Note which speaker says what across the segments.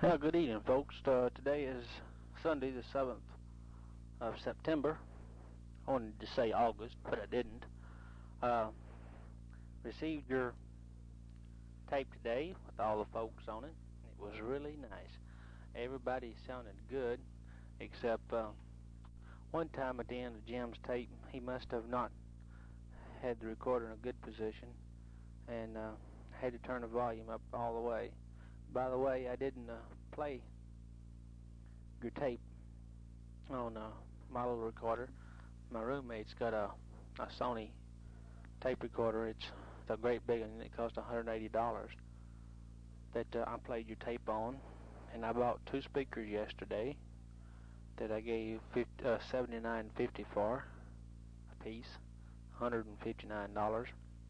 Speaker 1: Good evening, folks. Today is Sunday, the 7th of September. I wanted to say August, but I didn't. Received your tape today with all the folks on it. It was really nice. Everybody sounded good, except one time at the end of Jim's tape, he must have not had the recorder in a good position and had to turn the volume up all the way. By the way, I didn't play your tape on my little recorder. My roommate's got a Sony tape recorder. It's a great big one, and it cost $180 that I played your tape on. And I bought two speakers yesterday that I gave $79.50 for a piece, $159.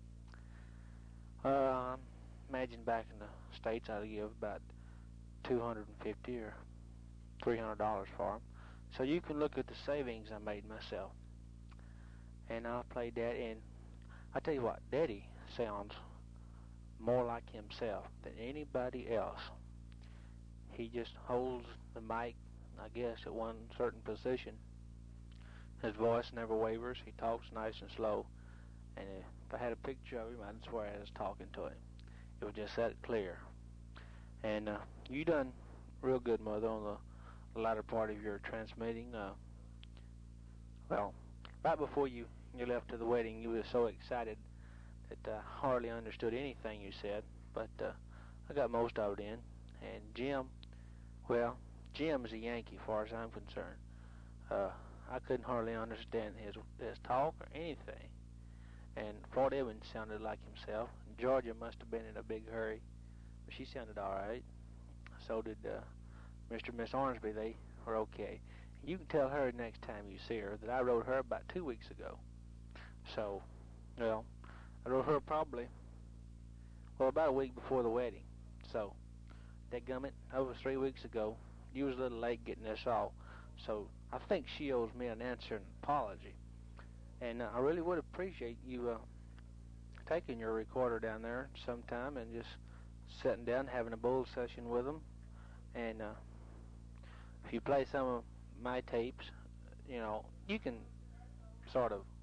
Speaker 1: Imagine back in the States I'd give about $250 or $300 for them. So you can look at the savings I made myself. And I played that, and I tell you what, Daddy sounds more like himself than anybody else. He just holds the mic, I guess, at one certain position. His voice never wavers. He talks nice and slow. And if I had a picture of him, I'd swear I was talking to him. It was just that clear. And you done real good, Mother, on the latter part of your transmitting. Well, right before you left to the wedding, you were so excited that I hardly understood anything you said. But I got most of it in. And Jim, well, Jim's a Yankee, as far as I'm concerned. I couldn't hardly understand his talk or anything. And Floyd Evans sounded like himself. And Georgia must have been in a big hurry, but she sounded all right. So did Mr. and Miss Ormsby. They were okay. You can tell her next time you see her that I wrote her about 2 weeks ago. So, well, I wrote her probably, about a week before the wedding. So, dadgummit, that was 3 weeks ago. You was a little late getting this all. So, I think she owes me an answer and an apology. And I really would appreciate you taking your recorder down there sometime and just sitting down, having a bull session with them. And if you play some of my tapes, you can sort of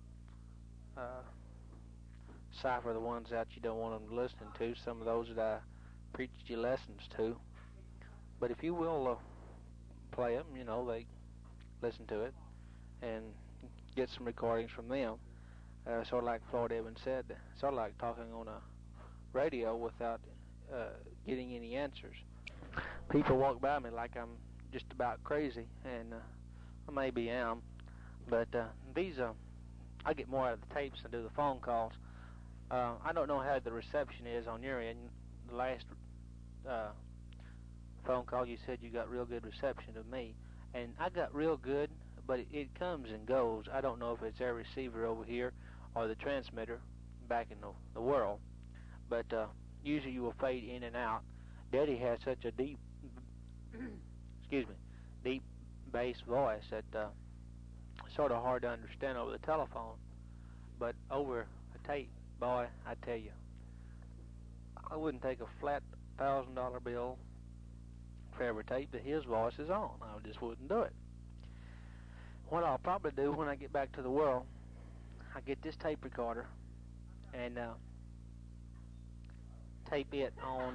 Speaker 1: cipher the ones out you don't want them listening to, some of those that I preached you lessons to. But if you will play them, they listen to it and get some recordings from them. Sort of like Floyd Evans said, sort of like talking on a radio without getting any answers. People walk by me like I'm just about crazy, and I maybe am, but these I get more out of the tapes than do the phone calls. I don't know how the reception is on your end. The last phone call you said you got real good reception of me, and I got real good, but it comes and goes. I don't know if it's our receiver over here or the transmitter back in the world, but usually you will fade in and out. Daddy has such a deep, deep bass voice that sort of hard to understand over the telephone, but over a tape, boy, I tell you, I wouldn't take a flat $1,000 bill for every tape that his voice is on. I just wouldn't do it. What I'll probably do when I get back to the world, I get this tape recorder and tape it on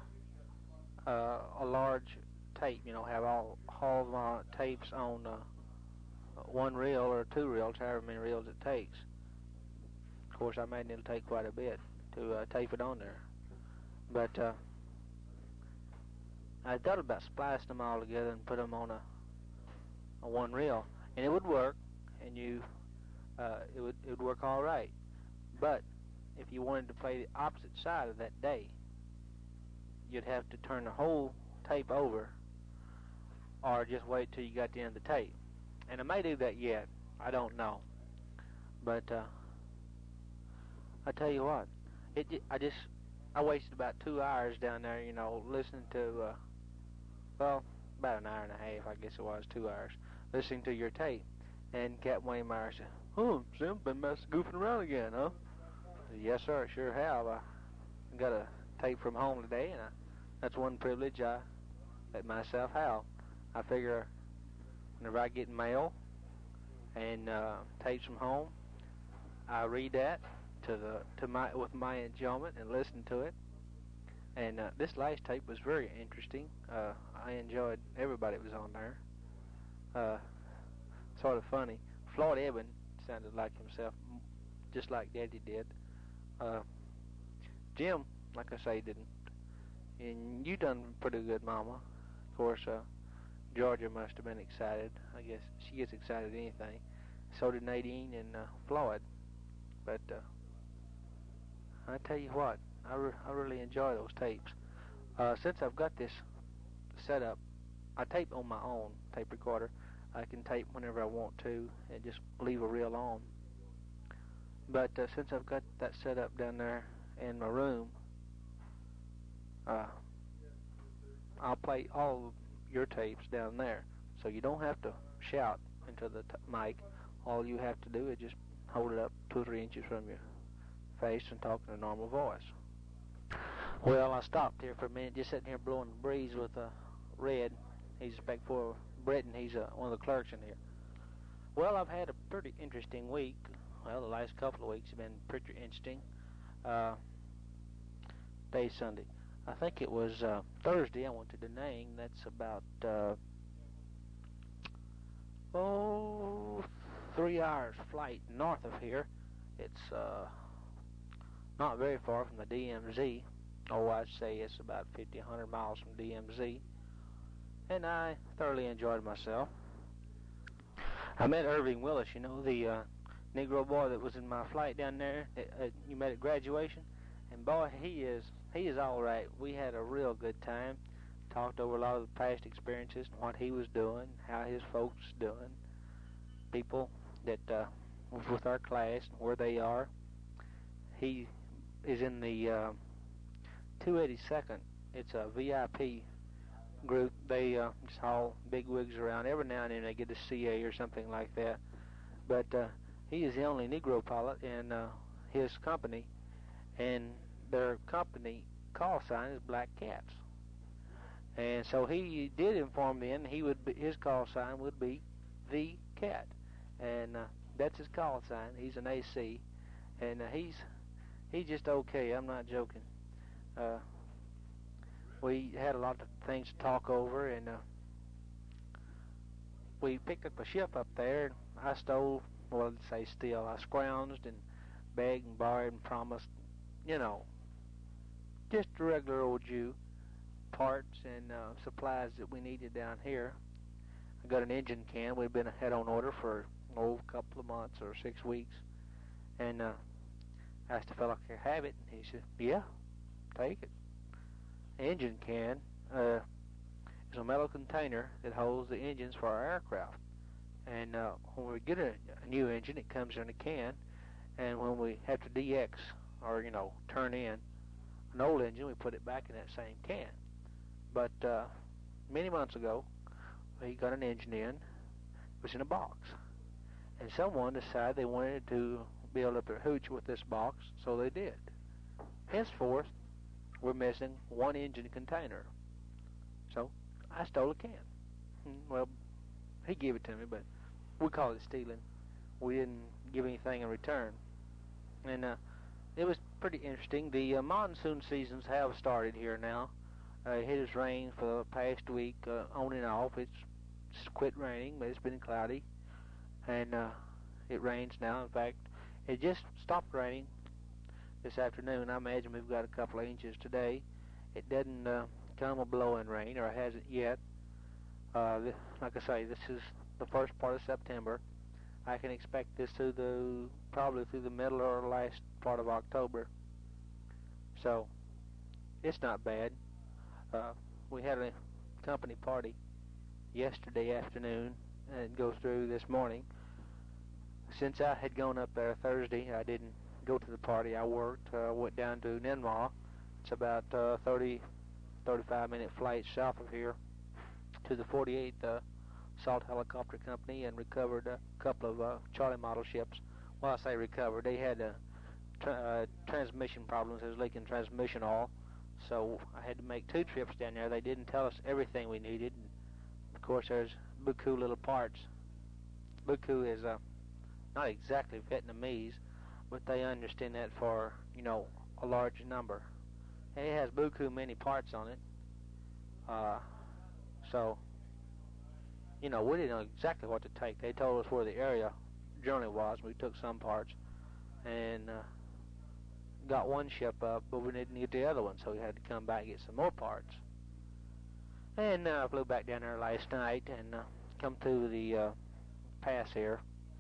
Speaker 1: a large tape. Have all of my tapes on one reel or two reels, however many reels it takes. Of course, I imagine it'll take quite a bit to tape it on there. But I thought about splicing them all together and put them on a one reel, and it would work, and it would work all right. But if you wanted to play the opposite side of that day, you'd have to turn the whole tape over, or just wait till you got the end of the tape. And I may do that yet. I don't know. But I tell you what, I wasted about 2 hours down there, listening to about an hour and a half, I guess it was, 2 hours, listening to your tape. And Captain Waymeyer said, "Oh, Sim, been goofing around again, huh?" I said, "Yes, sir, sure have. I got a tape from home today, and that's one privilege I let myself howl. I figure whenever I get mail and tapes from home, I read that with my enjoyment and listen to it. And this last tape was very interesting. I enjoyed everybody that was on there. Sort of funny. Floyd Eben sounded like himself, just like Daddy did. Jim, like I say, didn't. And you done pretty good, Mama. Of course, Georgia must have been excited. I guess she gets excited at anything. So did Nadine and Floyd. But I tell you what, I really enjoy those tapes. Since I've got this set up, I tape on my own tape recorder. I can tape whenever I want to and just leave a reel on. But since I've got that set up down there in my room, I'll play all your tapes down there. So you don't have to shout into the mic. All you have to do is just hold it up 2 or 3 inches from your face and talk in a normal voice. Well, I stopped here for a minute, just sitting here blowing the breeze with Red. He's back for Britain. He's one of the clerks in here. Well, I've had a pretty interesting week. Well, the last couple of weeks have been pretty interesting. Today's Sunday. I think it was Thursday I went to Da Nang. That's about 3 hours flight north of here. It's not very far from the DMZ. Oh, I'd say it's about 50, 100 miles from DMZ. And I thoroughly enjoyed myself. I met Irving Willis, you know, the Negro boy that was in my flight down there. You met at graduation. And boy, he is all right. We had a real good time. Talked over a lot of the past experiences and what he was doing, how his folks doing, people that was with our class and where they are. He is in the 282nd. It's a VIP group. They just haul big wigs around. Every now and then they get a CA or something like that. But he is the only Negro pilot in his company, and their company call sign is Black Cats. And so he did inform them his call sign would be The Cat, and that's his call sign. He's an AC, and he's just okay. I'm not joking. We had a lot of things to talk over, and we picked up a ship up there. I stole, well, let's say steal. I scrounged and begged and borrowed and promised, you know, just a regular old Jew, parts and supplies that we needed down here. I got an engine can. We'd been had on order for a couple of months or 6 weeks, and I asked the fellow if I could have it, and he said, "Yeah, take it." Engine can is a metal container that holds the engines for our aircraft. And when we get a new engine, it comes in a can. And when we have to DX or turn in an old engine, we put it back in that same can. But many months ago, we got an engine in. It was in a box, and someone decided they wanted to build up their hooch with this box, so they did. Henceforth, we're missing one engine container. So I stole a can. Well, he gave it to me, but we call it stealing. We didn't give anything in return. And it was pretty interesting. The monsoon seasons have started here now. It has rained for the past week on and off. It's quit raining, but it's been cloudy. And it rains now. In fact, it just stopped raining this afternoon. I imagine we've got a couple of inches today. It doesn't come a blowing rain, or it hasn't yet. Like I say, this is the first part of September. I can expect this probably through the middle or last part of October. So it's not bad. We had a company party yesterday afternoon, and it goes through this morning. Since I had gone up there Thursday, I didn't go to the party. I worked. Went down to Ninmah. It's about 35-minute flight south of here to the 48th Assault Helicopter Company, and recovered a couple of Charlie model ships. Well, I say recovered. They had transmission problems. They was leaking transmission oil, So I had to make 2 trips down there. They didn't tell us everything we needed. And of course, there's buku little parts. Buku is not exactly Vietnamese, but they understand that for, a large number. And it has buku many parts on it. So, we didn't know exactly what to take. They told us where the area generally was. We took some parts and got one ship up, but we didn't get the other one, so we had to come back and get some more parts. And I flew back down there last night and come through the pass here,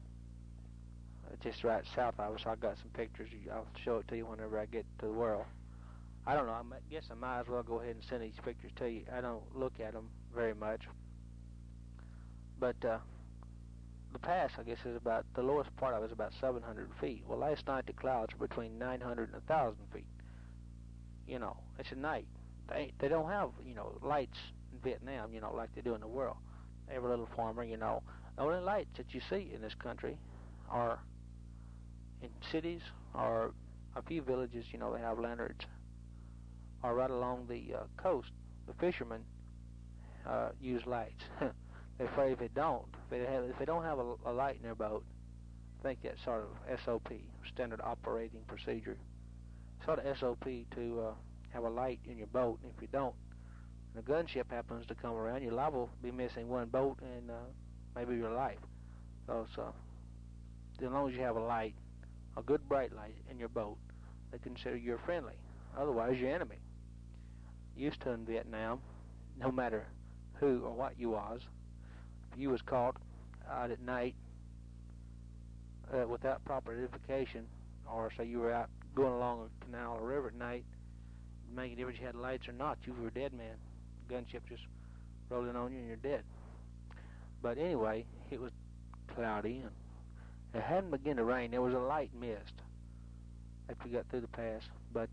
Speaker 1: just right south of us. I got some pictures. I'll show it to you whenever I get to the world. I don't know. I guess I might as well go ahead and send these pictures to you. I don't look at them very much. But the pass, I guess, is about, the lowest part of it is about 700 feet. Well, last night the clouds were between 900 and 1,000 feet. It's at night. They don't have, lights in Vietnam, like they do in the world. Every little farmer, the only lights that you see in this country are in cities or a few villages, they have lanterns. Or right along the coast, the fishermen use lights. They're afraid if they don't, if they don't have a light in their boat, I think that's sort of SOP, standard operating procedure. Sort of SOP to have a light in your boat, and if you don't, and a gunship happens to come around, you're liable to be missing one boat and maybe your life. So as long as you have a light, a good bright light in your boat, they consider you're friendly. Otherwise, you're enemy. Used to in Vietnam, no matter who or what you was, if you was caught out at night without proper identification, or say you were out going along a canal or river at night, making a difference you had lights or not, you were a dead man. The gunship just rolled in on you and you're dead. But anyway, it was cloudy and it hadn't begun to rain. There was a light mist after we got through the pass, but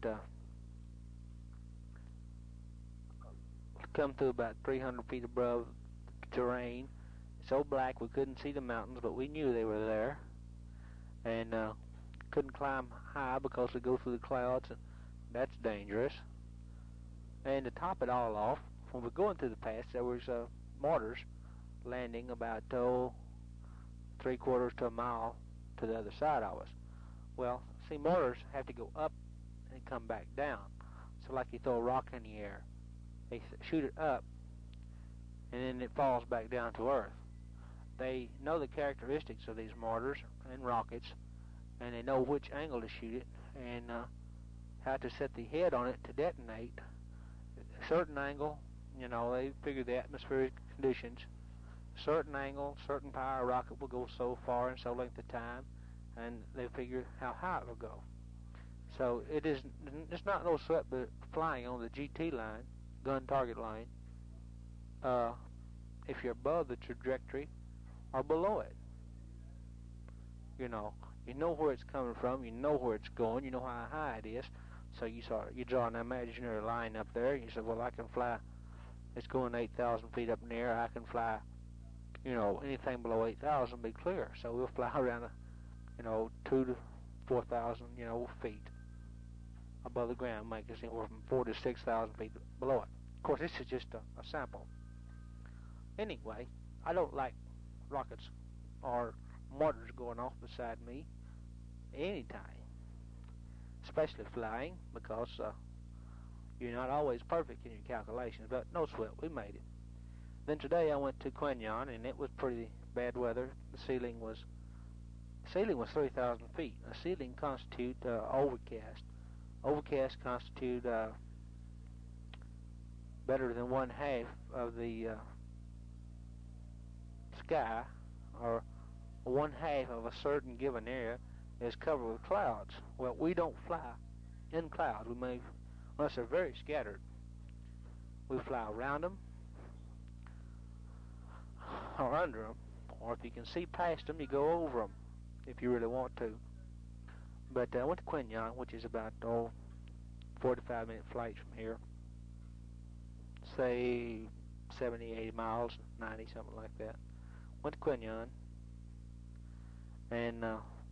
Speaker 1: come through about 300 feet above terrain. So black we couldn't see the mountains, but we knew they were there. And couldn't climb high because we go through the clouds, and that's dangerous. And to top it all off, when we're going through the pass, there was mortars landing about 3/4 to a mile to the other side of us. Well, see, mortars have to go up and come back down. So like you throw a rock in the air, they shoot it up, and then it falls back down to earth. They know the characteristics of these mortars and rockets, and they know which angle to shoot it, and how to set the head on it to detonate. A certain angle, they figure the atmospheric conditions. Certain angle, certain power rocket will go so far in so length of time, and they figure how high it will go. So it's not no sweat but flying on the GT line, gun target line, if you're above the trajectory or below it. You know where it's coming from, you know where it's going, you know how high it is. So you draw an imaginary line up there. You say, well, I can fly. It's going 8,000 feet up in the air. I can fly, anything below 8,000 be clear. So we'll fly around, 2,000 to 4,000, feet above the ground, make us anywhere from 4,000 to 6,000 feet below it. Of course, this is just a sample. Anyway, I don't like rockets or mortars going off beside me anytime, especially flying, because you're not always perfect in your calculations, but no sweat, we made it. Then today I went to Quy Nhon, and it was pretty bad weather. The ceiling was 3,000 feet. A ceiling constitute overcast. Overcast constitute better than 1/2 of the sky, or 1/2 of a certain given area is covered with clouds. Well, we don't fly in clouds. We may, unless they're very scattered. We fly around them, or under them, or if you can see past them, you go over them, if you really want to. But I went to Quy Nhon, which is about 45-minute flight from here. Say 70, 80 miles, 90, something like that. Went to Quy Nhon and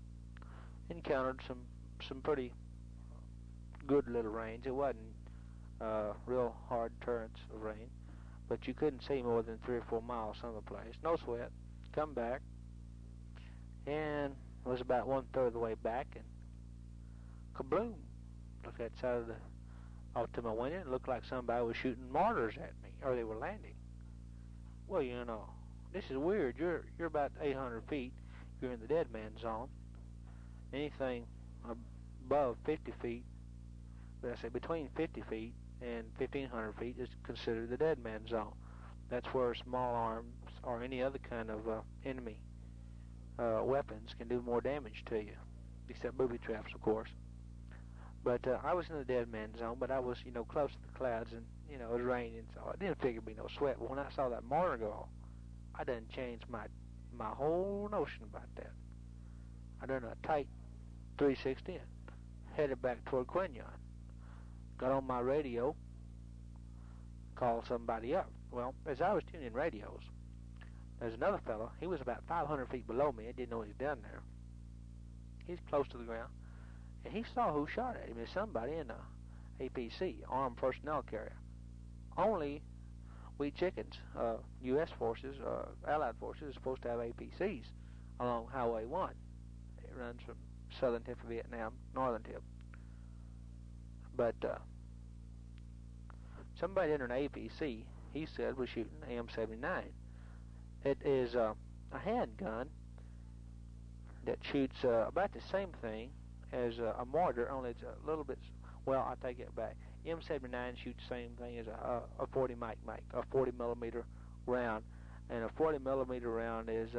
Speaker 1: encountered some pretty good little rains. It wasn't real hard torrents of rain, but you couldn't see more than 3 or 4 miles some of the place. No sweat. Come back, and was about 1/3 of the way back, and kabloom! Looked at the side of the off to my window. It looked like somebody was shooting mortars at me, or they were landing. Well, you know, this is weird. You're about 800 feet. You're in the dead man zone. Anything above 50 feet, but I say between 50 feet and 1,500 feet is considered the dead man zone. That's where small arms or any other kind of enemy weapons can do more damage to you, except booby traps, of course. But I was in the dead man zone, but I was, close to the clouds, and, it was raining, so I didn't figure it'd be no sweat. But when I saw that mortar go off, I done changed my whole notion about that. I done a tight 360 and headed back toward Quinyon. Got on my radio, called somebody up. Well, as I was tuning radios, there's another fellow. He was about 500 feet below me. I didn't know he was down there. He's close to the ground. And he saw who shot at him. It's somebody in a APC, Armed Personnel Carrier. Only we chickens, U.S. forces, Allied forces, are supposed to have APCs along Highway 1. It runs from southern tip of Vietnam, northern tip. But somebody in an APC, he said, was shooting M79. It is a handgun that shoots about the same thing as a mortar, only it's a little bit, well, I take it back. M79 shoots the same thing as a 40 Mike, a 40 millimeter round. And a 40 millimeter round is,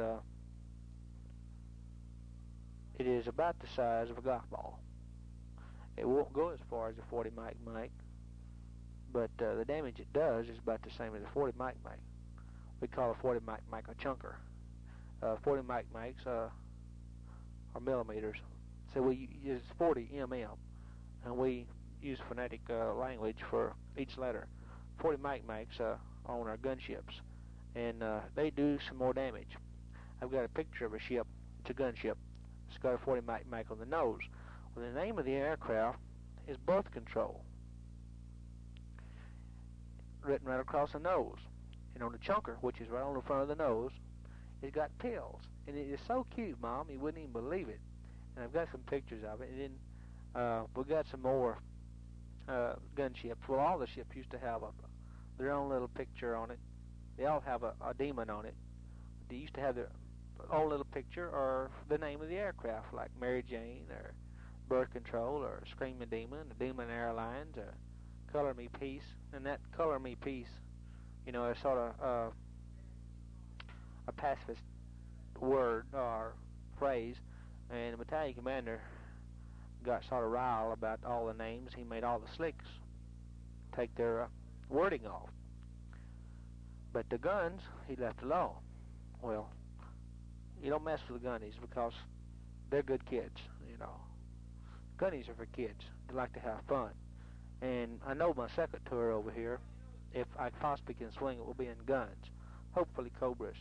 Speaker 1: it is about the size of a golf ball. It won't go as far as a 40 Mike, but the damage it does is about the same as a 40 Mike. We call a 40 Mike a chunker. 40 Mikes are millimeters. So we use 40 mm, and we use phonetic language for each letter. 40 Mikes on our gunships, and they do some more damage. I've got a picture of a ship. It's a gunship. It's got a 40 Mike on the nose. Well, the name of the aircraft is Birth Control, written right across the nose. And on the chunker, which is right on the front of the nose, it's got pills. And it is so cute, Mom, you wouldn't even believe it. And I've got some pictures of it. And then we got some more gunships. Well, all the ships used to have their own little picture on it. They all have a demon on it. They used to have their own little picture or the name of the aircraft, like Mary Jane or Birth Control or Screaming Demon, or Demon Airlines, or Color Me Peace. And that Color Me Peace, is sort of a pacifist word or phrase, and the battalion commander got sort of riled about all the names. He made all the slicks take their wording off. But the guns, he left alone. Well, you don't mess with the gunnies because they're good kids, Gunnies are for kids. They like to have fun. And I know my second tour over here, if I possibly can swing it, will be in guns. Hopefully Cobras.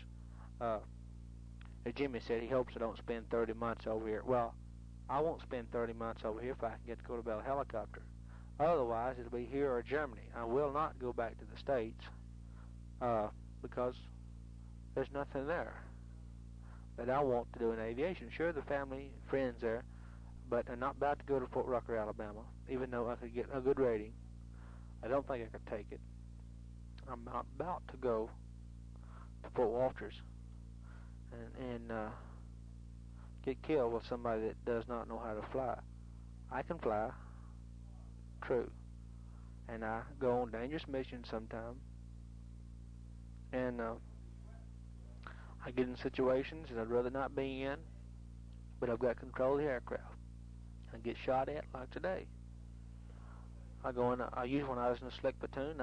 Speaker 1: As Jimmy said, he hopes I don't spend 30 months over here. Well, I won't spend 30 months over here if I can get to go to Bell Helicopter. Otherwise, it'll be here or Germany. I will not go back to the States because there's nothing there that I want to do in aviation. Sure, the family, friends there, but I'm not about to go to Fort Rucker, Alabama, even though I could get a good rating. I don't think I could take it. I'm not about to go to Fort Walters and get killed with somebody that does not know how to fly. I can fly, true, and I go on dangerous missions sometimes, and I get in situations that I'd rather not be in, but I've got control of the aircraft. I get shot at like today. I used when I was in a slick platoon,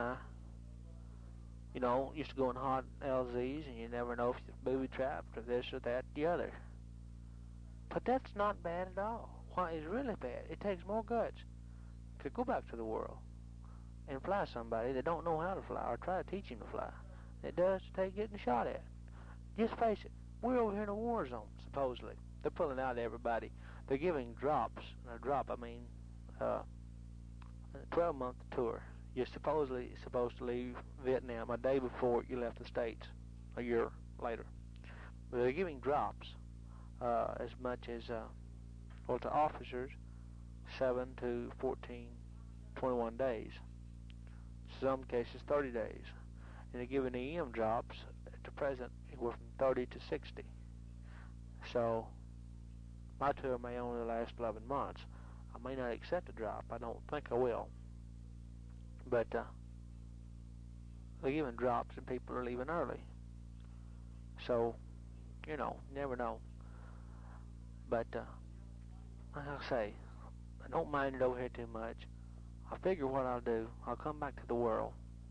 Speaker 1: used to go in hot LZs, and you never know if you're booby trapped or this or that, the other. But that's not bad at all. What is really bad, it takes more guts to go back to the world and fly somebody that don't know how to fly or try to teach him to fly. It does to take getting shot at. Just face it, we're over here in a war zone, supposedly. They're pulling out everybody. They're giving drops. And a drop, I mean, a 12-month tour. you're supposedly supposed to leave Vietnam a day before you left the States, a year later. But they're giving drops as much as, well, to officers, 7 to 14, 21 days. Some cases 30 days. And they're giving EM drops at the present anywhere from 30 to 60. So my tour may only last 11 months. I may not accept a drop. I don't think I will. But they're giving drops and people are leaving early. So, you know, never know. But like I say, I don't mind it over here too much. I figure what I'll do, I'll come back to the world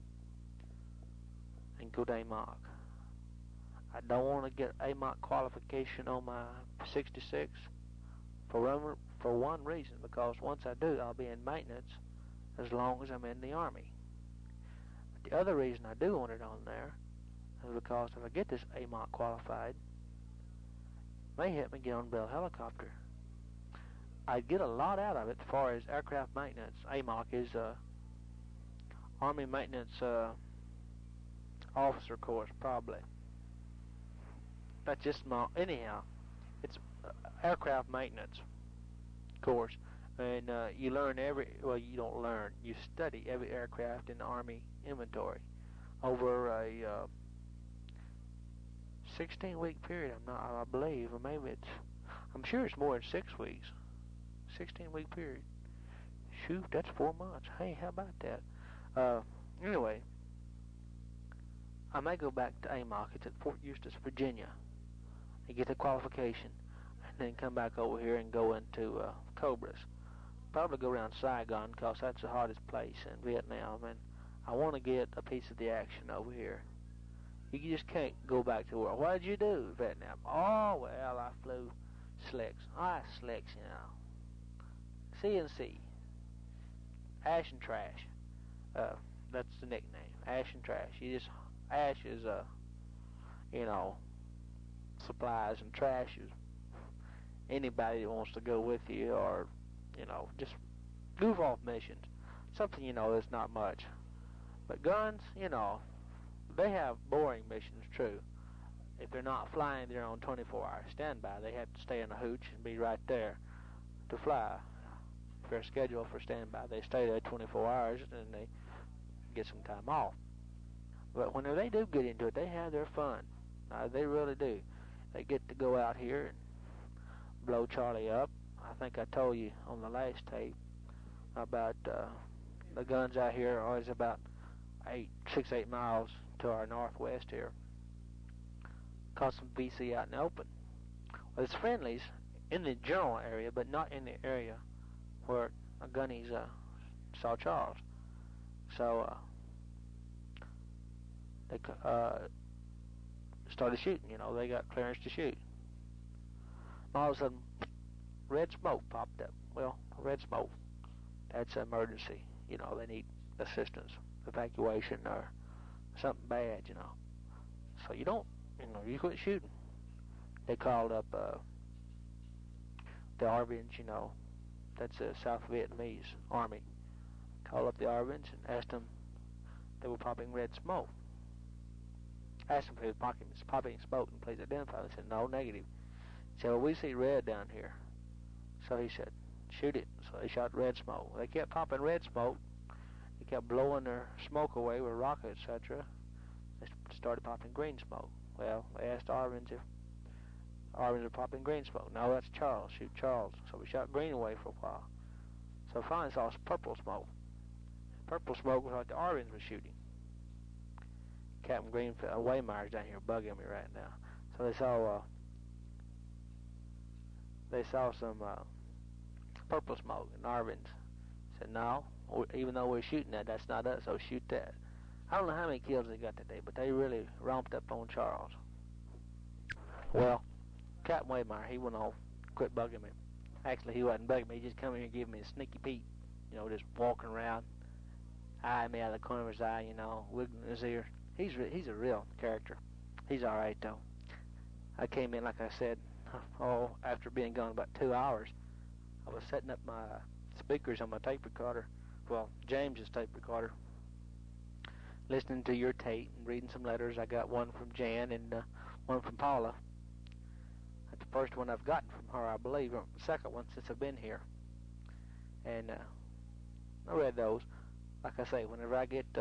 Speaker 1: and go to AMOC. I don't want to get AMOC qualification on my 66 for one reason, because once I do, I'll be in maintenance as long as I'm in the Army. But the other reason I do want it on there is because if I get this AMOC qualified, it may help me get on Bell Helicopter. I'd get a lot out of it as far as aircraft maintenance. AMOC is Army Maintenance Officer course, probably. That's just small. Anyhow, it's aircraft maintenance course, and you learn you don't learn, you study every aircraft in the Army inventory over a 16-week period. I believe, or maybe I'm sure it's more than 6 weeks. 16-week period. Shoot, that's 4 months. Hey, how about that? Anyway, I may go back to AMOC. It's at Fort Eustis, Virginia, and get the qualification, and then come back over here and go into Cobras. Probably go around Saigon, because that's the hottest place in Vietnam, and I want to get a piece of the action over here. You just can't go back to the world. What did you do in Vietnam? Oh, well, I flew slicks. Slicks, you know. CNC. Ash and Trash. That's the nickname. Ash and Trash. Ash is, you know, supplies, and trash is anybody that wants to go with you, or, you know, just goof off missions. Something, you know, that's not much. But guns, you know, they have boring missions, true. If they're not flying, they're on 24-hour standby. They have to stay in a hooch and be right there to fly. If they're scheduled for standby, they stay there 24 hours, and they get some time off. But whenever they do get into it, they have their fun. They really do. They get to go out here and blow Charlie up. I think I told you on the last tape about the guns out here are always about 6-8 miles to our northwest here. Caught some VC out in the open. Well, it's friendlies in the general area, but not in the area where gunnies saw Charles. So they started shooting. You know, they got clearance to shoot. All of a sudden, red smoke popped up. Well, red smoke, that's an emergency. You know, they need assistance, evacuation, or something bad, you know. So you don't, you know, you quit shooting. They called up the ARVNs, you know, that's the South Vietnamese Army. Called up the ARVNs and asked them they were popping red smoke. Asked them if they were popping smoke, and please identify. They said, no, negative. He said, well, we see red down here. So he said, shoot it. So they shot red smoke. They kept popping red smoke. They kept blowing their smoke away with rockets, etc. They started popping green smoke. Well, they asked ARVNs if ARVNs were popping green smoke. No, that's Charles. Shoot Charles. So we shot green away for a while. So finally saw purple smoke. Purple smoke was what the ARVNs were shooting. Captain Greenfield, Waymeyer's down here bugging me right now. So they saw some purple smoke, and ARVNs said, no, even though we're shooting that, that's not us, so shoot that. I don't know how many kills they got today, but they really romped up on Charles. Well, Captain Waymeyer, he went off, quit bugging me. Actually, he wasn't bugging me, he just come here and give me a sneaky peek, you know, just walking around, eyeing me out of the corner of his eye, you know, wiggling his ear. He's a real character. He's all right, though. I came in, like I said, after being gone about 2 hours. I was setting up my speakers on my tape recorder. Well, James's tape recorder, listening to your tape and reading some letters. I got one from Jan and one from Paula. That's the first one I've gotten from her, I believe, or the second one since I've been here. And I read those. Like I say, whenever I get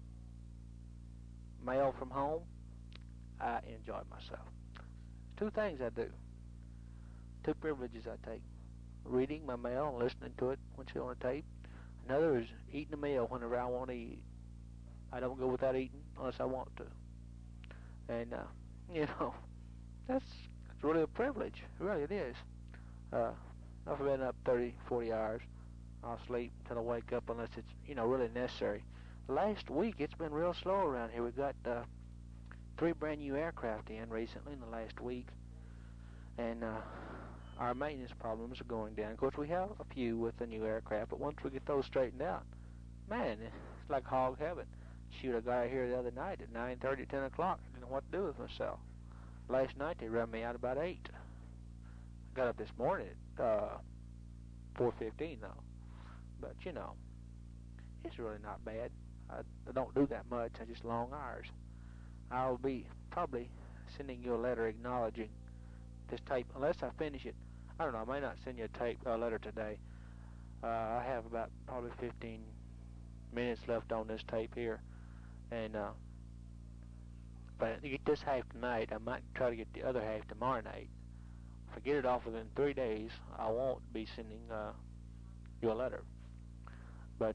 Speaker 1: mail from home, I enjoy myself. Two things I do. Two privileges I take. Reading my mail and listening to it when it's on a tape. Another is eating a meal whenever I want to eat. I don't go without eating unless I want to. And, that's really a privilege. Really, it is. I've been up 30, 40 hours. I'll sleep until I wake up unless it's, really necessary. Last week, it's been real slow around here. We've got 3 brand new aircraft in recently in the last week. And our maintenance problems are going down. Of course, we have a few with the new aircraft, but once we get those straightened out, man, it's like hog heaven. Shoot, I got here the other night at 9:30, 10 o'clock. I didn't know what to do with myself. Last night, they run me out about 8. I got up this morning at 4:15, though. But, it's really not bad. I don't do that much. I just long hours. I'll be probably sending you a letter acknowledging this tape, unless I finish it. I don't know, I may not send you a letter today. I have about probably 15 minutes left on this tape here. And if I get this half tonight, I might try to get the other half tomorrow night. If I get it off within 3 days, I won't be sending you a letter. But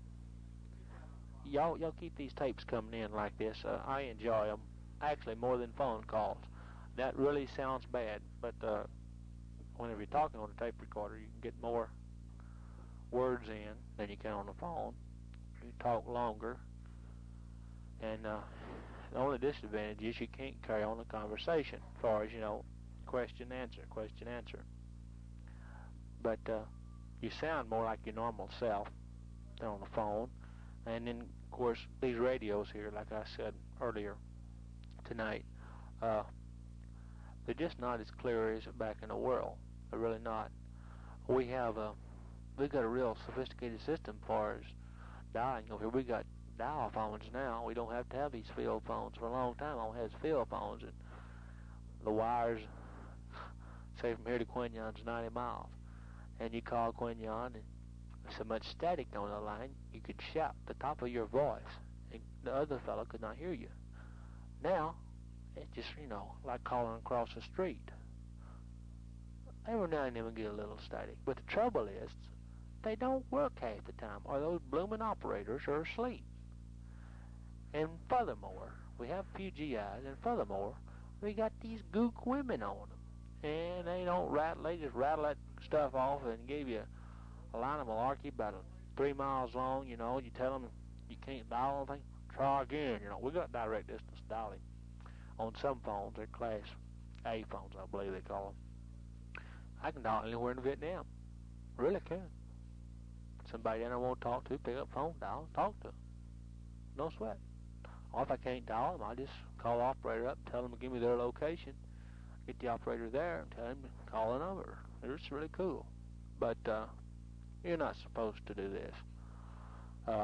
Speaker 1: y'all keep these tapes coming in like this. I enjoy them, actually more than phone calls. That really sounds bad, but whenever you're talking on a tape recorder, you can get more words in than you can on the phone. You talk longer, and the only disadvantage is you can't carry on a conversation as far as, question, answer. But you sound more like your normal self than on the phone. And then, of course, these radios here, like I said earlier tonight, they're just not as clear as back in the world. They're really not. We've got a real sophisticated system as far as dialing over here. We got dial phones now. We don't have to have these field phones. For a long time, I had field phones, and the wires, say from here to Quinyon's 90 miles. And you call Quinyon, and there's so much static on the line, you could shout the top of your voice, and the other fellow could not hear you. Now, it's just, like calling across the street. Every now and then we get a little static. But the trouble is, they don't work half the time, or those blooming operators are asleep. And furthermore, we have a few GIs, and furthermore, we got these gook women on them. And they don't rattle, they just rattle that stuff off and give you a line of malarkey about 3 miles long. You tell them you can't dial anything, try again. We got direct distance dialing on some phones. They're Class A phones, I believe they call them. I can dial anywhere in Vietnam. Really can. Somebody that I want to talk to, pick up phone, dial, talk to them. No sweat. Or if I can't dial them, I just call the operator up, tell them to give me their location, get the operator there, and tell him to call the number. It's really cool. But you're not supposed to do this.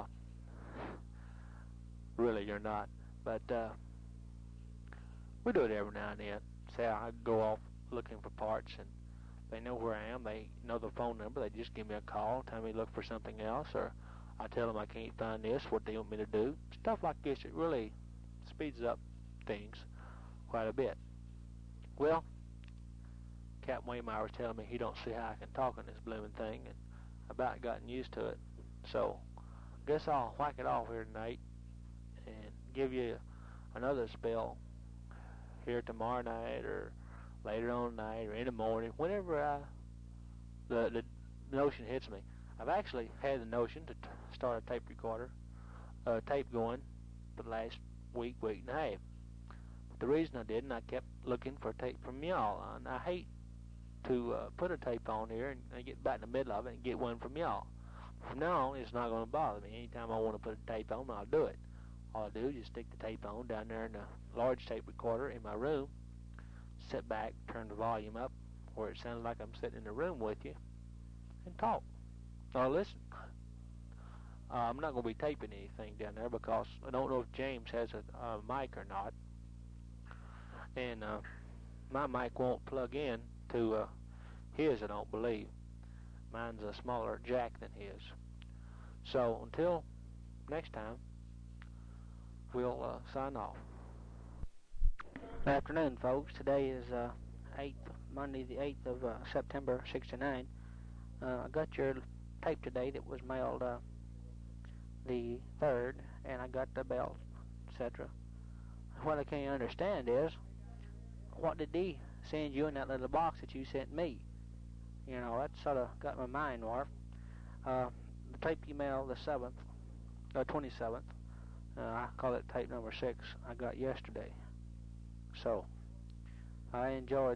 Speaker 1: Really, you're not. But we do it every now and then. Say I go off looking for parts, and they know where I am. They know the phone number. They just give me a call, tell me to look for something else, or I tell them I can't find this, what they want me to do. Stuff like this, it really speeds up things quite a bit. Well, Captain Waymire was telling me he don't see how I can talk on this blooming thing, and I about gotten used to it. So I guess I'll whack it off here tonight and give you another spell here tomorrow night, or later on tonight, or in the morning, whenever the notion hits me. I've actually had the notion to start a tape recorder, tape going for the last week and a half. But the reason I didn't, I kept looking for a tape from y'all, and I hate to put a tape on here and get back in the middle of it and get one from y'all. From now on, it's not going to bother me. Anytime I want to put a tape on, I'll do it. All I do is just stick the tape on down there in the large tape recorder in my room, sit back, turn the volume up where it sounds like I'm sitting in the room with you, and talk or listen. I'm not going to be taping anything down there because I don't know if James has a mic or not. And my mic won't plug in to his, I don't believe. Mine's a smaller jack than his. So until next time, we'll sign off. Good afternoon, folks. Today is Monday the 8th of September, '69. I got your tape today that was mailed the 3rd, and I got the belt, etc. What I can't understand is, what did he send you in that little box that you sent me? You know, that sort of got my mind warped. The tape you mailed the 7th, 27th, I call it tape number 6, I got yesterday. So, I enjoyed,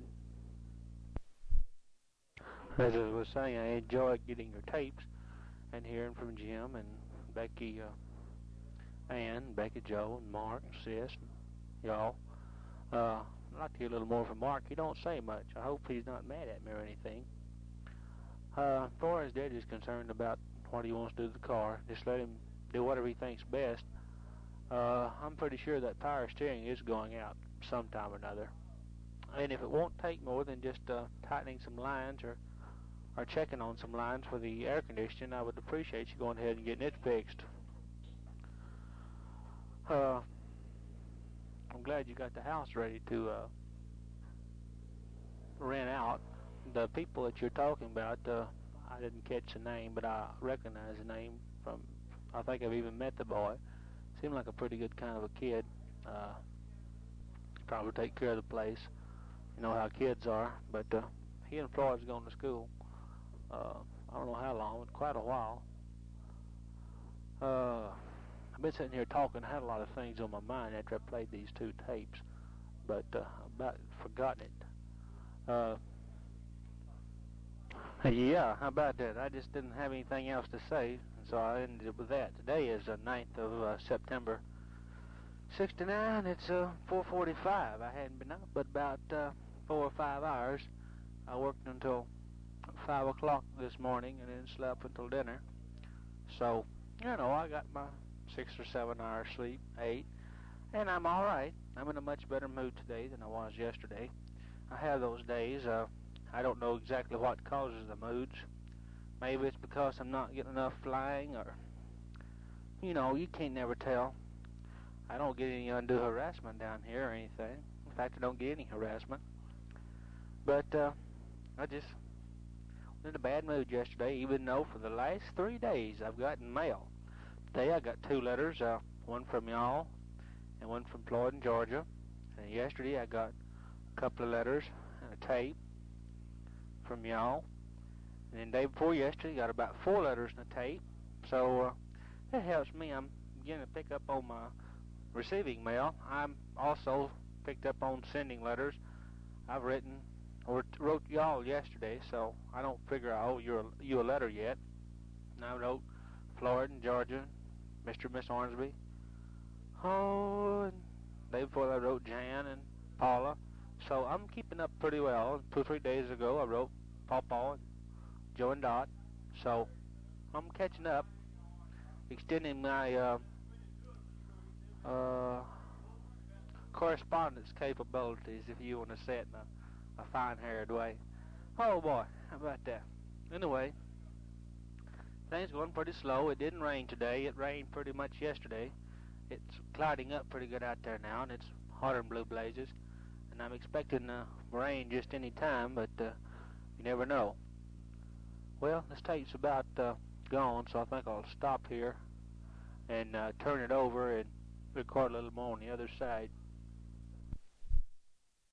Speaker 1: as I was saying, I enjoyed getting your tapes and hearing from Jim and Becky, Ann, Becky Joe, and Mark, and Sis, and y'all. I'd like to hear a little more from Mark. He don't say much. I hope he's not mad at me or anything. As far as Daddy's concerned about what he wants to do to the car, just let him do whatever he thinks best. I'm pretty sure that power steering is going out sometime or another. And if it won't take more than just tightening some lines or checking on some lines for the air conditioning, I would appreciate you going ahead and getting it fixed. I'm glad you got the house ready to rent out. The people that you're talking about, I didn't catch the name, but I recognize the name from, I think I've even met the boy. Seemed like a pretty good kind of a kid. Probably take care of the place. You know how kids are. But he and Floyd's going to school. I don't know how long, but quite a while. I've been sitting here talking. I had a lot of things on my mind after I played these 2 tapes, but I about forgotten it. Yeah, how about that? I just didn't have anything else to say, so I ended up with that. Today is the 9th of September, '69. It's 4:45. I hadn't been up but about 4 or 5 hours. I worked until 5 o'clock this morning and then slept until dinner. So, you know, I got my 6 or 7 hours sleep, 8, and I'm all right. I'm in a much better mood today than I was yesterday. I have those days. I don't know exactly what causes the moods. Maybe it's because I'm not getting enough flying, or, you know, you can't never tell. I don't get any undue harassment down here or anything. In fact, I don't get any harassment. But I just was in a bad mood yesterday, even though for the last 3 days I've gotten mail. Today I got 2 letters, one from y'all and one from Floyd in Georgia. And yesterday I got a couple of letters and a tape from y'all. And then the day before yesterday, got about 4 letters and a tape. So that helps me. I'm beginning to pick up on my receiving mail. I'm also picked up on sending letters. I've written or wrote y'all yesterday, so I don't figure I owe you a letter yet. And I wrote Floyd in Georgia, Mr. and Miss Ormsby. Oh, and the day before I wrote Jan and Paula. So I'm keeping up pretty well. 2 or 3 days ago I wrote Pawpaw and Joe and Dot. So I'm catching up, extending my correspondence capabilities, if you want to say it in a fine-haired way. Oh boy, how about that? Anyway, things going pretty slow. It didn't rain today. It rained pretty much yesterday. It's clouding up pretty good out there now, and it's hotter than blue blazes. And I'm expecting rain just any time, but you never know. Well, this tape's about gone, so I think I'll stop here and turn it over and record a little more on the other side.